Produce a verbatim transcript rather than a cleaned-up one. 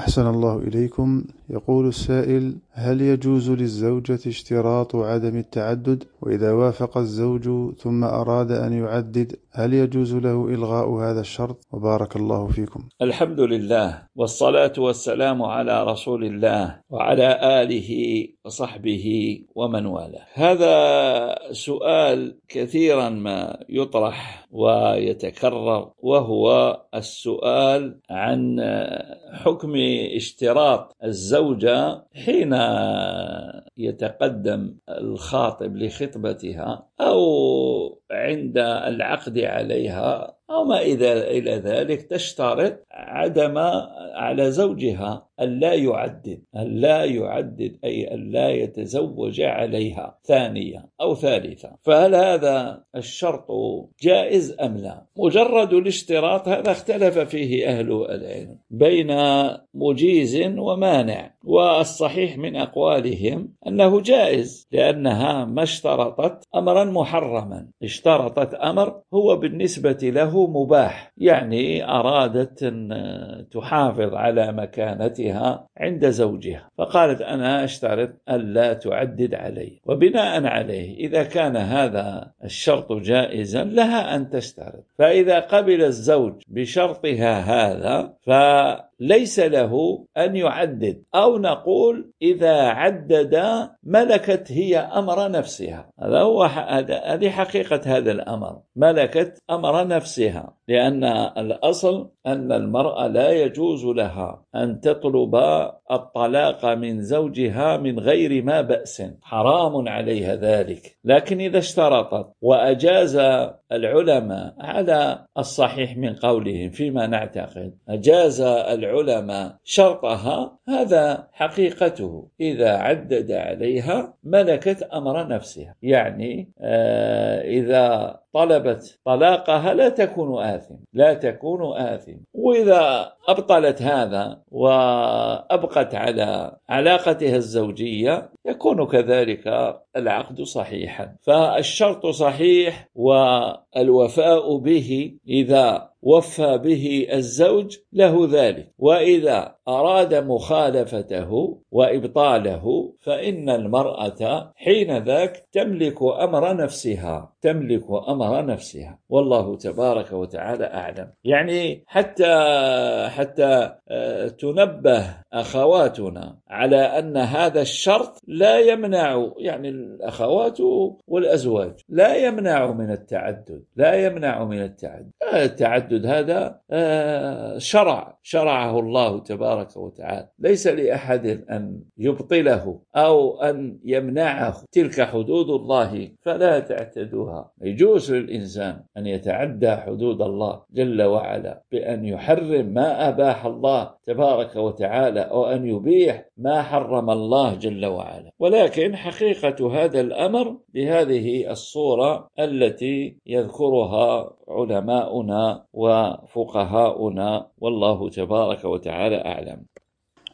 أحسن الله إليكم. يقول السائل: هل يجوز للزوجة اشتراط عدم التعدد؟ وإذا وافق الزوج ثم أراد أن يعدد هل يجوز له إلغاء هذا الشرط؟ وبارك الله فيكم. الحمد لله والصلاة والسلام على رسول الله وعلى آله وصحبه ومن والاه. هذا سؤال كثيرا ما يطرح ويتكرر، وهو السؤال عن حكم اشتراط الزوجة حين يتقدم الخاطب لخطبتها أو عند العقد عليها أو ما إلى ذلك، تشترط عدم على زوجها أن لا يعدد أن لا يعدد أي أن لا يتزوج عليها ثانية أو ثالثة. فهل هذا الشرط جائز أم لا؟ مجرد الاشتراط هذا اختلف فيه أهل العلم بين مجيز ومانع، والصحيح من أقوالهم أنه جائز، لأنها ما اشترطت أمرا محرما، اشترطت أمر هو بالنسبة له مباح، يعني أرادت أن تحافظ على مكانتها عند زوجها فقالت أنا أشترط أن لا تعدد علي، وبناء عليه إذا كان هذا الشرط جائزا لها أن تشترط. فإذا قبل الزوج بشرطها هذا فليس له أن يعدد، أو نقول إذا عدد ملكت هي أمر نفسها. هذا هو هذه حقيقة هذا الأمر، ملكت أمر نفسها، لأن الأصل أن المرأة لا يجوز لها أن تطلب الطلاق من زوجها من غير ما بأس، حرام عليها ذلك. لكن إذا اشترطت وأجاز العلماء على الصحيح من قولهم فيما نعتقد، أجاز العلماء شرطها، هذا حقيقته، إذا عدد عليها ملكت أمر نفسها، يعني آه إذا طلبت طلاقها لا تكون آثم لا تكون آثم وإذا أبطلت هذا وأبقت على علاقتها الزوجية يكون كذلك العقد صحيحا. فالشرط صحيح، والوفاء به إذا وفى به الزوج له ذلك، وإذا أراد مخالفته وإبطاله فإن المرأة حين ذاك تملك أمر نفسها تملك أمر نفسها والله تبارك وتعالى أعلم. يعني حتى حتى تنبه أخواتنا على أن هذا الشرط لا يمنع، يعني الأخوات والأزواج لا يمنع من التعدد لا يمنع من التعدد التعدد هذا شرع شرعه الله تبارك وتعالى، ليس لأحد أن يبطله أو أن يمنعه، تلك حدود الله فلا تعتدوها. يجوز للإنسان أن يتعدى حدود الله جل وعلا بأن يحرم ما أباح الله تبارك وتعالى أو أن يبيح ما حرم الله جل وعلا، ولكن حقيقة هذا الأمر بهذه الصورة التي يذكرها علماؤنا وفقهاؤنا والله تبارك وتعالى أعلم.